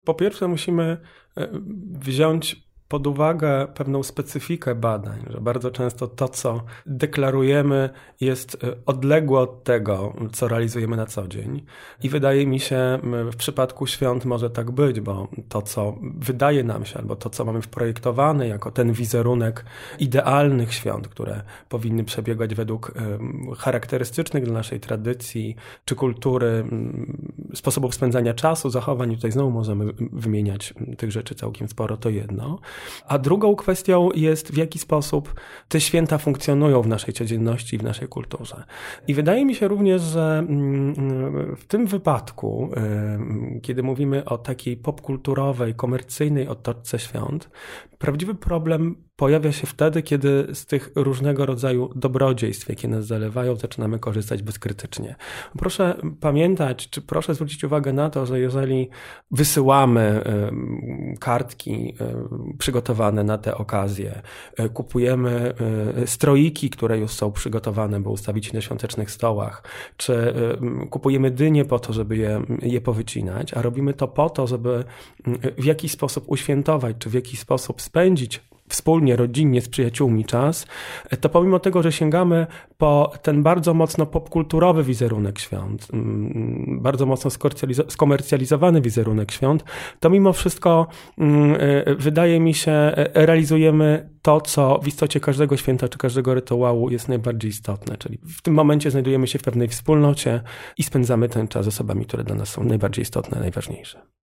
Po pierwsze musimy wziąć pod uwagę pewną specyfikę badań, że bardzo często to, co deklarujemy, jest odległe od tego, co realizujemy na co dzień. I wydaje mi się, w przypadku świąt może tak być, bo to, co wydaje nam się, albo to, co mamy wprojektowane jako ten wizerunek idealnych świąt, które powinny przebiegać według charakterystycznych dla naszej tradycji czy kultury, sposobów spędzania czasu, zachowań, tutaj znowu możemy wymieniać tych rzeczy całkiem sporo, to jedno. A drugą kwestią jest, w jaki sposób te święta funkcjonują w naszej codzienności i w naszej kulturze. I wydaje mi się również, że w tym wypadku, kiedy mówimy o takiej popkulturowej, komercyjnej otoczce świąt, prawdziwy problem pojawia się wtedy, kiedy z tych różnego rodzaju dobrodziejstw, jakie nas zalewają, zaczynamy korzystać bezkrytycznie. Proszę pamiętać, czy proszę zwrócić uwagę na to, że jeżeli wysyłamy kartki przygotowane na te okazje, kupujemy stroiki, które już są przygotowane, by ustawić na świątecznych stołach, czy kupujemy dynie po to, żeby je powycinać, a robimy to po to, żeby w jakiś sposób uświętować, czy w jakiś sposób spędzić wspólnie, rodzinnie, z przyjaciółmi czas, to pomimo tego, że sięgamy po ten bardzo mocno popkulturowy wizerunek świąt, bardzo mocno skomercjalizowany wizerunek świąt, to mimo wszystko wydaje mi się, realizujemy to, co w istocie każdego święta czy każdego rytuału jest najbardziej istotne, czyli w tym momencie znajdujemy się w pewnej wspólnocie i spędzamy ten czas z osobami, które dla nas są najbardziej istotne, najważniejsze.